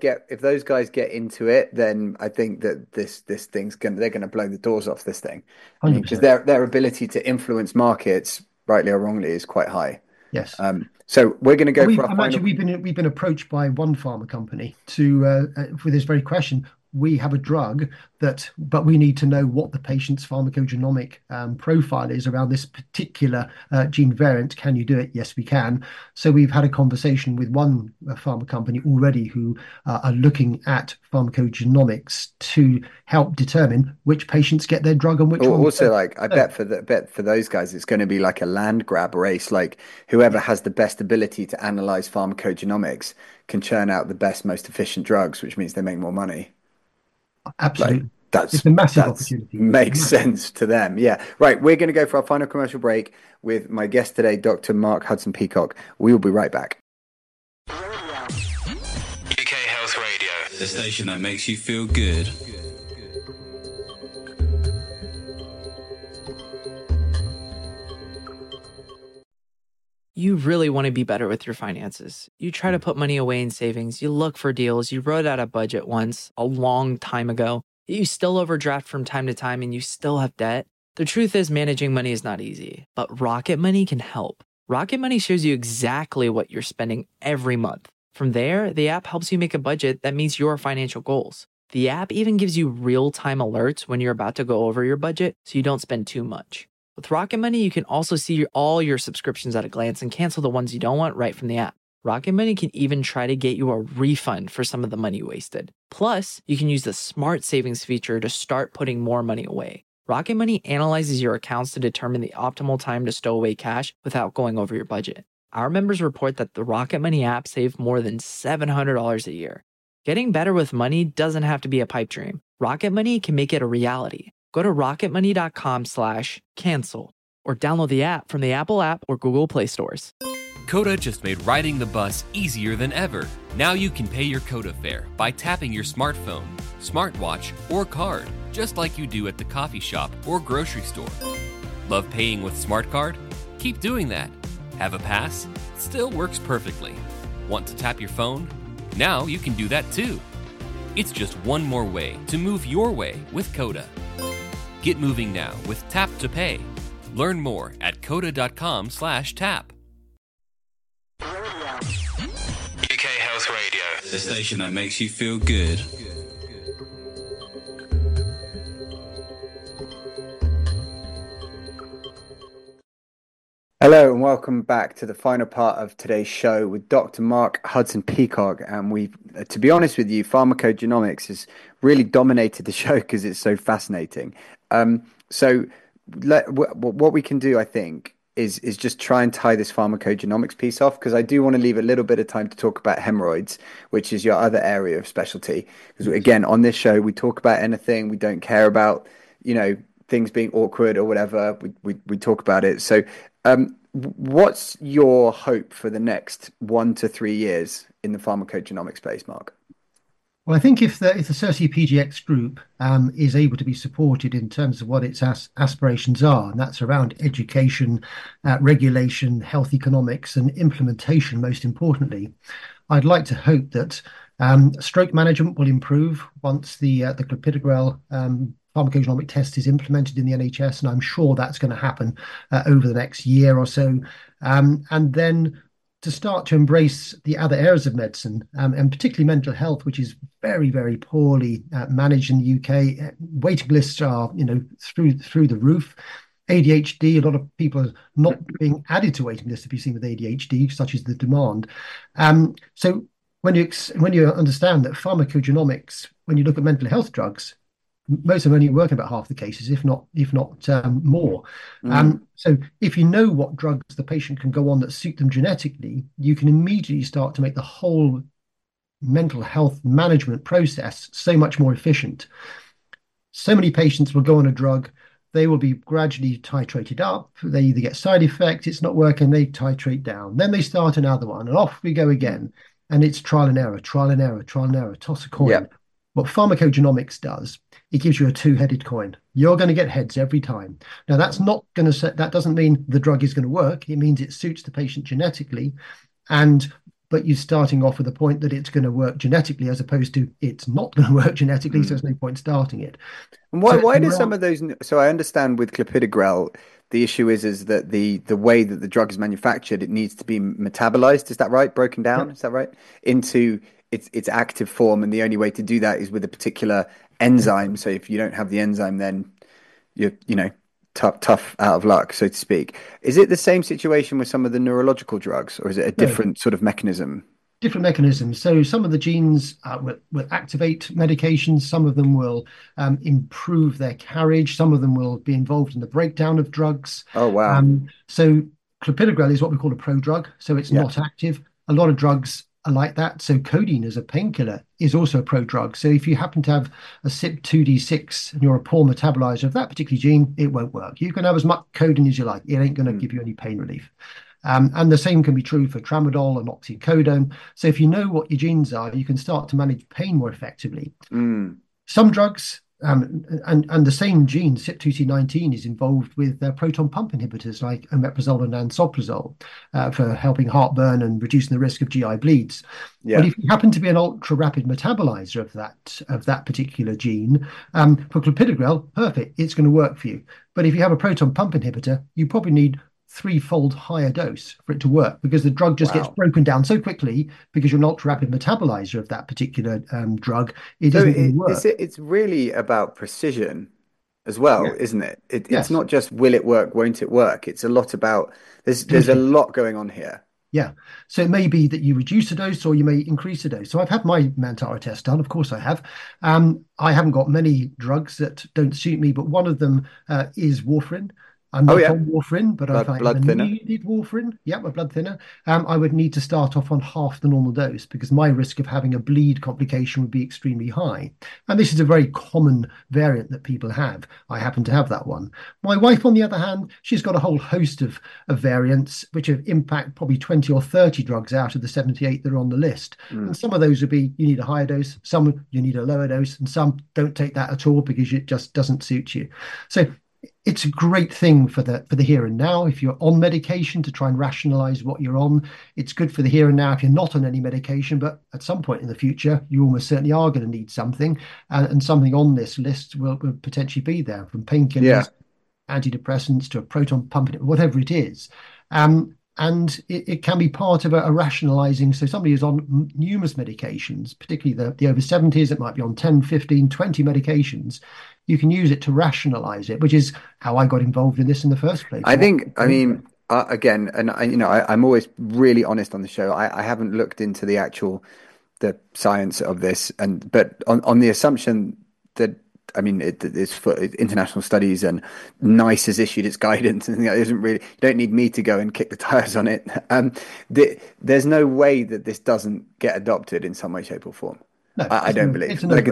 get into it, then I think that this thing's they're gonna blow the doors off this thing. Because their ability to influence markets, rightly or wrongly, is quite high. Yes. So we're going to go for our final... Actually, we've been approached by one pharma company for this very question. We have a drug but we need to know what the patient's pharmacogenomic profile is around this particular gene variant. Can you do it? Yes, we can. So we've had a conversation with one pharma company already who are looking at pharmacogenomics to help determine which patients get their drug and which ones. Also, like, I bet for those guys, it's going to be like a land grab race. Like, whoever has the best ability to analyze pharmacogenomics can churn out the best, most efficient drugs, which means they make more money. Absolutely. It's a massive opportunity. Makes sense to them. Yeah. Right. We're going to go for our final commercial break with my guest today, Dr. Mark Hudson-Peacock. We will be right back. UK Health Radio, the station that makes you feel good. You really want to be better with your finances. You try to put money away in savings. You look for deals. You wrote out a budget once, a long time ago. You still overdraft from time to time and you still have debt. The truth is, managing money is not easy, but Rocket Money can help. Rocket Money shows you exactly what you're spending every month. From there, the app helps you make a budget that meets your financial goals. The app even gives you real-time alerts when you're about to go over your budget so you don't spend too much. With Rocket Money, you can also see all your subscriptions at a glance and cancel the ones you don't want right from the app. Rocket Money can even try to get you a refund for some of the money wasted. Plus, you can use the Smart Savings feature to start putting more money away. Rocket Money analyzes your accounts to determine the optimal time to stow away cash without going over your budget. Our members report that the Rocket Money app saved more than $700 a year. Getting better with money doesn't have to be a pipe dream. Rocket Money can make it a reality. Go to rocketmoney.com/cancel or download the app from the Apple app or Google Play stores. Coda just made riding the bus easier than ever. Now you can pay your Coda fare by tapping your smartphone, smartwatch, or card, just like you do at the coffee shop or grocery store. Love paying with Smart Card? Keep doing that. Have a pass? Still works perfectly. Want to tap your phone? Now you can do that too. It's just one more way to move your way with Coda. Get moving now with Tap to Pay. Learn more at coda.com/tap. UK Health Radio, the station that makes you feel good. Hello and welcome back to the final part of today's show with Dr. Mark Hudson-Peacock. And to be honest with you, pharmacogenomics has really dominated the show because it's so fascinating. What we can do, I think, is just try and tie this pharmacogenomics piece off, because I do want to leave a little bit of time to talk about hemorrhoids, which is your other area of specialty. Because again, on this show, we talk about anything. We don't care about, things being awkward or whatever. We talk about it. So what's your hope for the next 1 to 3 years in the pharmacogenomic space, Mark? Well, I think if the CERSI PGX group is able to be supported in terms of what its aspirations are, and that's around education, regulation, health economics, and implementation, most importantly, I'd like to hope that stroke management will improve once the clopidogrel pharmacogenomic test is implemented in the NHS, and I'm sure that's going to happen over the next year or so. And then to start to embrace the other areas of medicine, and particularly mental health, which is very, very poorly managed in the UK. Waiting lists are, through the roof. ADHD, a lot of people are not being added to waiting lists to be seen with ADHD, such as the demand. So when you understand that pharmacogenomics, when you look at mental health drugs, most of them only work in about half the cases, if not more. So if you know what drugs the patient can go on that suit them genetically, you can immediately start to make the whole mental health management process so much more efficient. So many patients will go on a drug, they will be gradually titrated up, they either get side effects, it's not working, they titrate down, then they start another one, and off we go again. And it's trial and error, toss a coin. Yep. What pharmacogenomics does, it gives you a two-headed coin. You're going to get heads every time. Now, that doesn't mean the drug is going to work. It means it suits the patient genetically, but you're starting off with a point that it's going to work genetically, as opposed to it's not going to work genetically, so there's no point starting it. And why do some of those? So I understand with clopidogrel, the issue is that the way that the drug is manufactured, it needs to be metabolized. Is that right? Broken down? Is that right? Into its active form, and the only way to do that is with a particular enzyme. So if you don't have the enzyme, then you're tough out of luck, so to speak. Is it the same situation with some of the neurological drugs, or is it a different sort of mechanism? Different mechanisms. So some of the genes will activate medications, some of them will improve their carriage, some of them will be involved in the breakdown of drugs. Oh, wow. So clopidogrel is what we call a prodrug, so it's not active. A lot of drugs are like that. So codeine as a painkiller is also a prodrug. So if you happen to have a CYP2D6 and you're a poor metabolizer of that particular gene, it won't work. You can have as much codeine as you like. It ain't going to give you any pain relief. And the same can be true for tramadol and oxycodone. So if you know what your genes are, you can start to manage pain more effectively. Some drugs, and the same gene, CYP2C19, is involved with proton pump inhibitors like omeprazole and lansoprazole for helping heartburn and reducing the risk of GI bleeds. But if you happen to be an ultra-rapid metabolizer of that particular gene, for clopidogrel, perfect, it's going to work for you. But if you have a proton pump inhibitor, you probably need threefold higher dose for it to work, because the drug just gets broken down so quickly because you're an ultra-rapid metabolizer of that particular drug. It doesn't really work. It's really about precision as well, isn't it? It's not just will it work, won't it work? It's a lot about, there's a lot going on here. Yeah. So it may be that you reduce the dose or you may increase the dose. So I've had my Mantara test done. Of course I have. I haven't got many drugs that don't suit me, but one of them is warfarin. I'm Oh not yeah, on warfarin, but if I ever blood thinner. needed warfarin, yeah, a blood thinner, I would need to start off on half the normal dose because my risk of having a bleed complication would be extremely high. And this is a very common variant that people have. I happen to have that one. My wife, on the other hand, she's got a whole host of variants which have impact probably 20 or 30 drugs out of the 78 that are on the list. Mm. And some of those would be you need a higher dose, some you need a lower dose, and some don't take that at all because it just doesn't suit you. So it's a great thing for the here and now. If you're on medication to try and rationalize what you're on, it's good for the here and now if you're not on any medication, but at some point in the future, you almost certainly are going to need something. And something on this list will potentially be there, from painkillers, Yeah. antidepressants to a proton pump, whatever it is. And it can be part of a rationalizing. So somebody who's on numerous medications, particularly the over 70s, it might be on 10, 15, 20 medications. You can use it to rationalize it, which is how I got involved in this in the first place. I think, I mean, again, and I'm always really honest on the show. I haven't looked into the science of this, but on the assumption that, I mean, it's for international studies, and NICE has issued its guidance, and it isn't really, you don't need me to go and kick the tires on it. There's no way that this doesn't get adopted in some way, shape, or form. No, I don't believe. Like,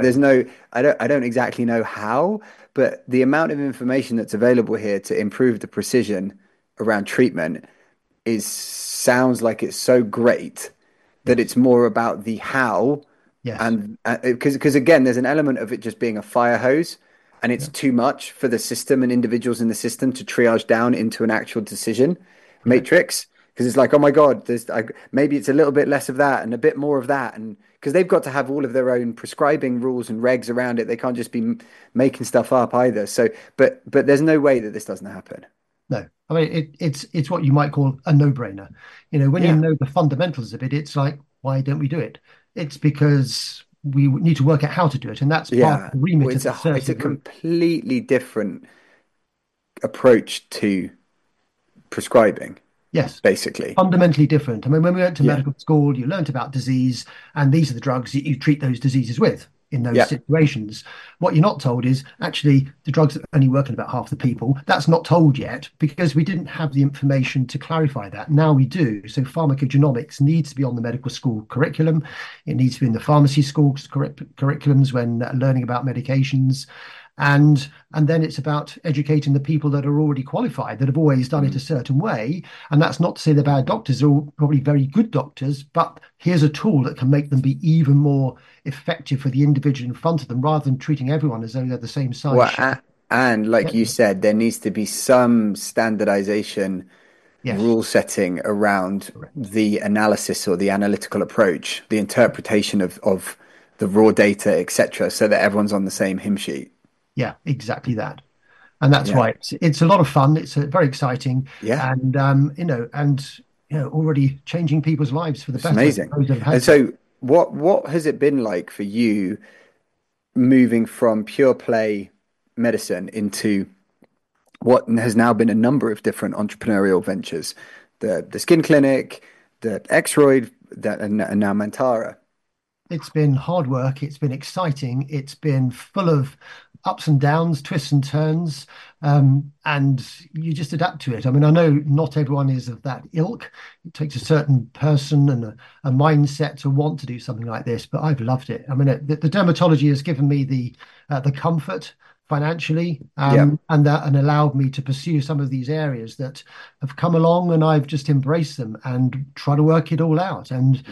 I don't exactly know how, but the amount of information that's available here to improve the precision around treatment sounds like it's so great that it's more about the how. Yes. And because again, there's an element of it just being a fire hose, and it's too much for the system and individuals in the system to triage down into an actual decision matrix. Because it's like, oh my God, maybe it's a little bit less of that and a bit more of that, and because they've got to have all of their own prescribing rules and regs around it, they can't just be making stuff up either. So, but there's no way that this doesn't happen. No, I mean it's what you might call a no-brainer. When you know the fundamentals of it, it's like, why don't we do it? It's because we need to work out how to do it, and that's part of the remit of the it's a completely different approach to prescribing. Yes, basically. Fundamentally different. I mean, when we went to medical school, you learned about disease, and these are the drugs that you treat those diseases with in those situations. What you're not told is actually the drugs that only work in about half the people. That's not told yet because we didn't have the information to clarify that. Now we do. So pharmacogenomics needs to be on the medical school curriculum. It needs to be in the pharmacy school curriculums when learning about medications. And then it's about educating the people that are already qualified, that have always done it a certain way. And that's not to say they're bad doctors, they're all probably very good doctors, but here's a tool that can make them be even more effective for the individual in front of them, rather than treating everyone as though they're the same size. Well, and like you said, there needs to be some standardization, rule setting around the analysis or the analytical approach, the interpretation of the raw data, etc., so that everyone's on the same hymn sheet. Yeah, exactly that. And that's why it's a lot of fun. It's very exciting. Yeah. And, already changing people's lives for the better. Amazing. And so what has it been like for you moving from pure play medicine into what has now been a number of different entrepreneurial ventures? The skin clinic, the Xroid, and now Mantara. It's been hard work. It's been exciting. It's been full of ups and downs, twists and turns, and you just adapt to it. I mean, I know not everyone is of that ilk. It takes a certain person and a mindset to want to do something like this, but I've loved it. I mean, the dermatology has given me the comfort financially, and allowed me to pursue some of these areas that have come along, and I've just embraced them and try to work it all out. And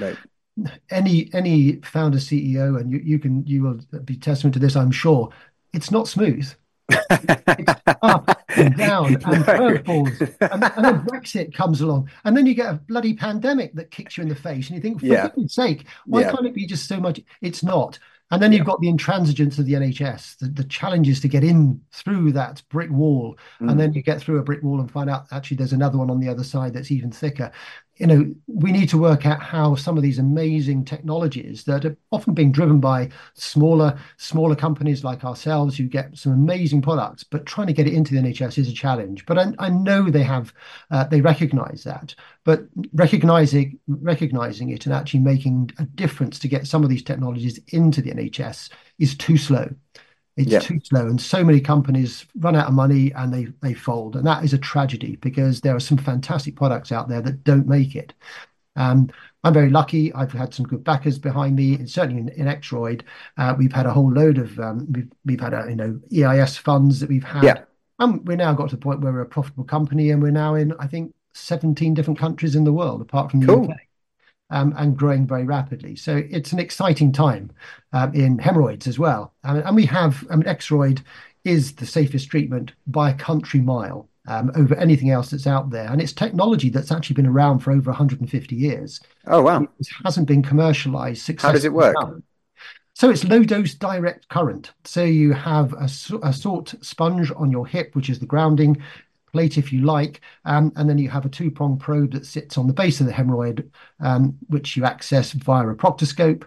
any founder, CEO, and you will be testament to this, I'm sure. It's not smooth. It's up and down and curveballs, and then Brexit comes along, and then you get a bloody pandemic that kicks you in the face, and you think, for goodness sake, why can't it be just so much? It's not. And then you've got the intransigence of the NHS, the challenges to get in through that brick wall, and then you get through a brick wall and find out actually there's another one on the other side that's even thicker. We need to work out how some of these amazing technologies that are often being driven by smaller companies like ourselves who get some amazing products, but trying to get it into the NHS is a challenge. But I know they recognise that, but recognizing it and actually making a difference to get some of these technologies into the NHS is too slow. It's too slow, and so many companies run out of money and they fold, and that is a tragedy because there are some fantastic products out there that don't make it. I'm very lucky. I've had some good backers behind me, and certainly in Xroid, we've had a whole load of we've had EIS funds that we've had. Yeah. And we're now got to the point where we're a profitable company, and we're now in, I think, 17 different countries in the world, apart from the UK, and growing very rapidly. So it's an exciting time in hemorrhoids as well. And we have, Xroid is the safest treatment by a country mile over anything else that's out there. And it's technology that's actually been around for over 150 years. Oh, wow. It hasn't been commercialized successfully. How does it work? So it's low dose direct current. So you have a sort sponge on your hip, which is the grounding plate, if you like, and then you have a 2-prong probe that sits on the base of the hemorrhoid, which you access via a proctoscope,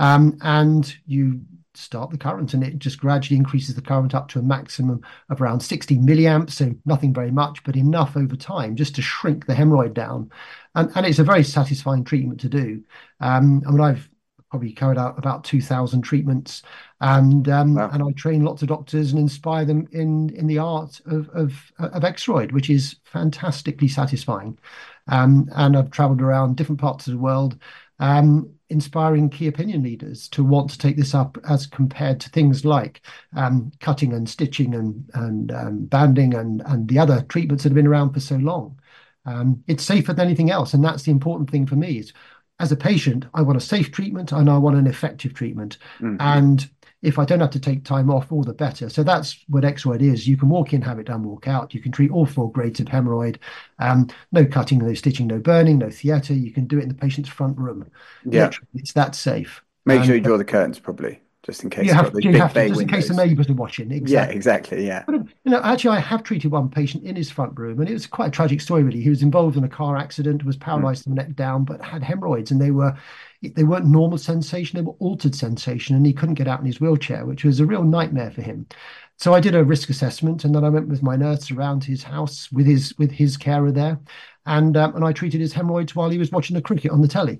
and you start the current, and it just gradually increases the current up to a maximum of around 60 milliamps, so nothing very much, but enough over time just to shrink the hemorrhoid down. And it's a very satisfying treatment to do. I've probably carried out about 2,000 treatments, and wow. and I train lots of doctors and inspire them in the art of Xroid, which is fantastically satisfying. And I've traveled around different parts of the world, inspiring key opinion leaders to want to take this up as compared to things like cutting and stitching and banding and the other treatments that have been around for so long. It's safer than anything else, and that's the important thing for me. Is as a patient, I want a safe treatment and I want an effective treatment. Mm-hmm. And if I don't have to take time off, all the better. So that's what Xroid is. You can walk in, have it done, walk out. You can treat all 4 grades of hemorrhoid. No cutting, no stitching, no burning, no theatre. You can do it in the patient's front room. Yeah. Literally, it's that safe. Make sure you draw the curtains probably, just in case. You have to, just in case the neighbours are watching. Exactly. Yeah, exactly. Yeah. But, actually, I have treated one patient in his front room, and it was quite a tragic story, really. He was involved in a car accident, was paralysed from the neck down, but had hemorrhoids, and they weren't normal sensation, they were altered sensation, and he couldn't get out in his wheelchair, which was a real nightmare for him. So I did a risk assessment, and then I went with my nurse around his house with his carer there, and I treated his hemorrhoids while he was watching the cricket on the telly.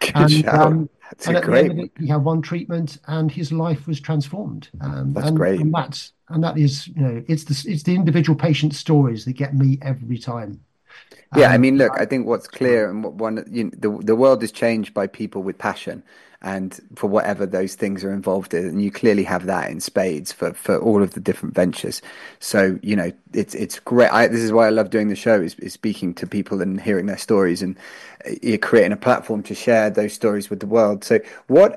And at the end of it, he had one treatment, and his life was transformed. That's great. And that is, it's the individual patient stories that get me every time. Yeah, I mean, look, I think what's clear, and the world is changed by people with passion, and for whatever those things are involved in, and you clearly have that in spades for all of the different ventures. So it's great. This is why I love doing the show, is speaking to people and hearing their stories, and you're creating a platform to share those stories with the world. So what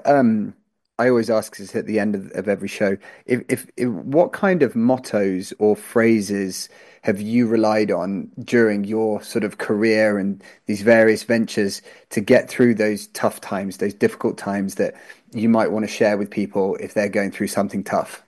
I always ask is at the end of every show, if what kind of mottos or phrases have you relied on during your sort of career and these various ventures to get through those tough times, those difficult times that you might want to share with people if they're going through something tough?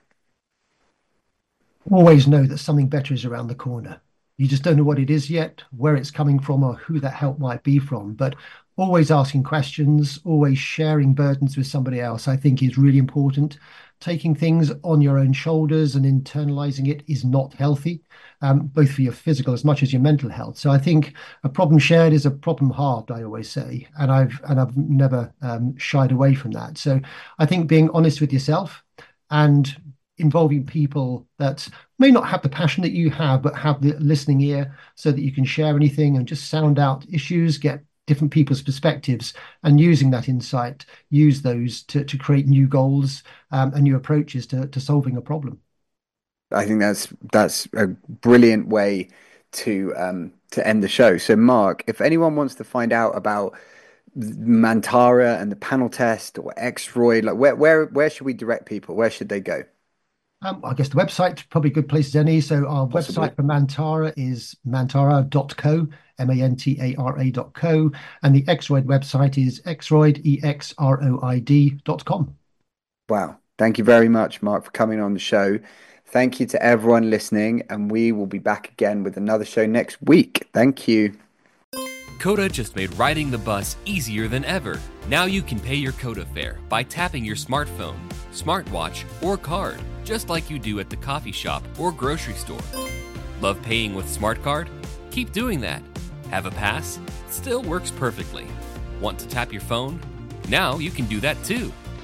Always know that something better is around the corner. You just don't know what it is yet, where it's coming from, or who that help might be from. But always asking questions, always sharing burdens with somebody else, I think is really important. Taking things on your own shoulders and internalizing it is not healthy, both for your physical as much as your mental health. So I think a problem shared is a problem halved, I always say, and I've never shied away from that. So I think being honest with yourself and involving people that may not have the passion that you have, but have the listening ear so that you can share anything and just sound out issues, get different people's perspectives, and using that insight, use those to create new goals and new approaches to solving a problem. I think that's a brilliant way to end the show. So Mark, if anyone wants to find out about Mantara and the panel test or Xroid, like where should we direct people? Where should they go? I guess the website, probably a good place as any. So our website for Mantara is mantara.co, mantara.co, and the Xroid website is xroid, exroid.com. Wow. Thank you very much, Mark, for coming on the show. Thank you to everyone listening, and we will be back again with another show next week. Thank you. Coda just made riding the bus easier than ever. Now you can pay your Coda fare by tapping your smartphone, smartwatch, or card, just like you do at the coffee shop or grocery store. Love paying with SmartCard? Keep doing that. Have a pass? Still works perfectly. Want to tap your phone? Now you can do that too.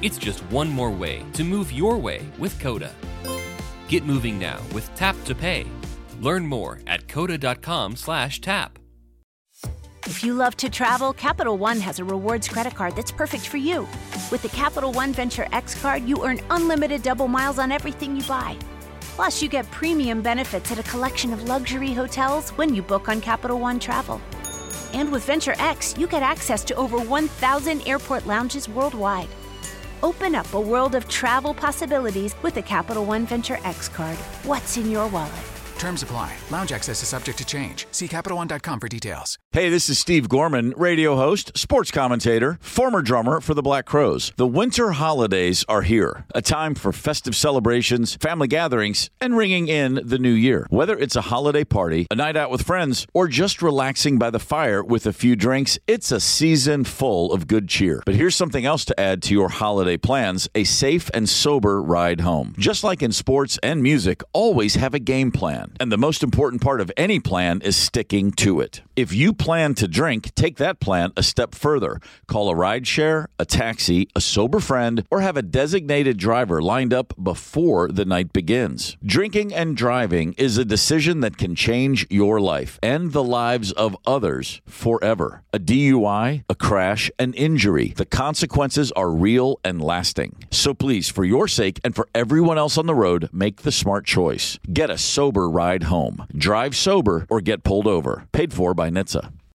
It's just one more way to move your way with Coda. Get moving now with Tap to Pay. Learn more at coda.com/tap. If you love to travel, Capital One has a rewards credit card that's perfect for you. With the Capital One Venture X card, you earn unlimited double miles on everything you buy. Plus, you get premium benefits at a collection of luxury hotels when you book on Capital One Travel. And with Venture X, you get access to over 1,000 airport lounges worldwide. Open up a world of travel possibilities with the Capital One Venture X card. What's in your wallet? Terms apply. Lounge access is subject to change. See CapitalOne.com for details. Hey, this is Steve Gorman, radio host, sports commentator, former drummer for the Black Crowes. The winter holidays are here, a time for festive celebrations, family gatherings, and ringing in the new year. Whether it's a holiday party, a night out with friends, or just relaxing by the fire with a few drinks, it's a season full of good cheer. But here's something else to add to your holiday plans: a safe and sober ride home. Just like in sports and music, always have a game plan. And the most important part of any plan is sticking to it. If you plan to drink, take that plan a step further. Call a rideshare, a taxi, a sober friend, or have a designated driver lined up before the night begins. Drinking and driving is a decision that can change your life and the lives of others forever. A DUI, a crash, an injury. The consequences are real and lasting. So please, for your sake and for everyone else on the road, make the smart choice. Get a sober ride home. Drive sober or get pulled over. Paid for by NHTSA.